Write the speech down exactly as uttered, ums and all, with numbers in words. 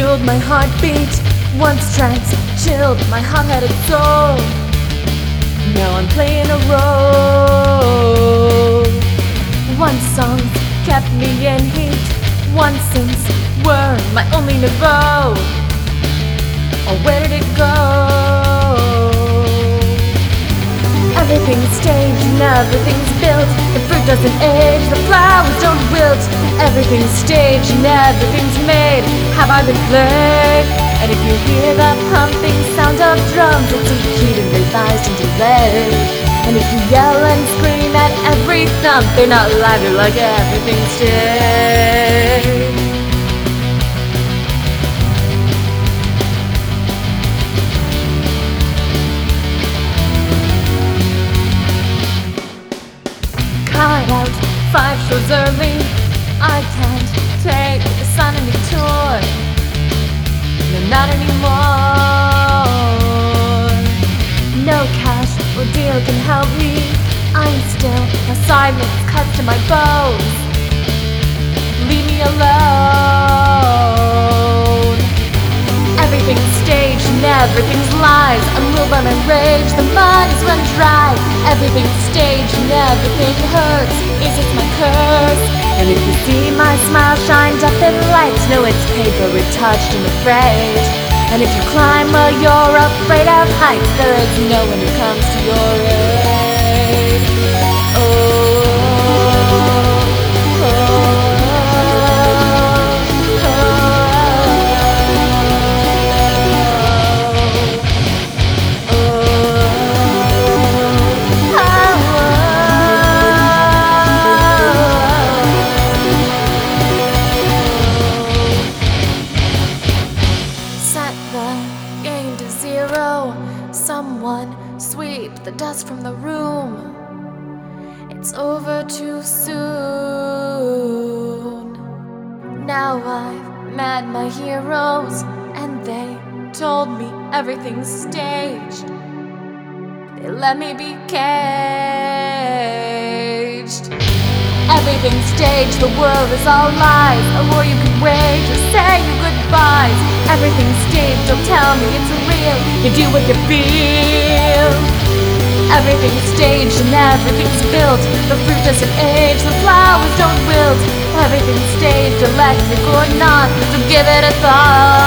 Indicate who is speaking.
Speaker 1: fueled my heartbeat, once tranced, chilled my hot-headed soul. Now I'm playing a role. One song kept me in heat, one sins were my only nouveau. Oh, where did it go? Everything's staged and everything's built. The fruit doesn't age, the flowers don't wilt. Everything's staged and everything's made. Have I been played? And if you hear the pumping sound of drums, it's repeated, revised and delayed. And if you yell and scream at every thump, they're not live, they're like everything's staged. Cut out five shows early. I can't take the sun any tour. No, not anymore. No cash or deal can help me. I'm still assignments cut to my bones. Leave me alone. Everything's staged and everything's lies. I'm ruled by my rage, the mud is run dry. Everything's staged and everything hurts. Is it my curse? And if you see my smile shined up in lights, know it's paper retouched and afraid. And if you climb while you're afraid of heights, there is no one who comes to your aid. Oh, oh, oh, oh, oh, Set the game to zero. Someone sweep the dust from the room. It's over too soon. Now I've met my heroes, and they told me everything's staged. They let me be caged. Everything's staged, the world is all lies. A war you can wage or say your goodbyes. Everything's staged, don't tell me it's real. You do what you feel. Everything's staged and everything's built. The fruit doesn't age, the flowers don't wilt. Everything's staged, electric or not, so give it a thought.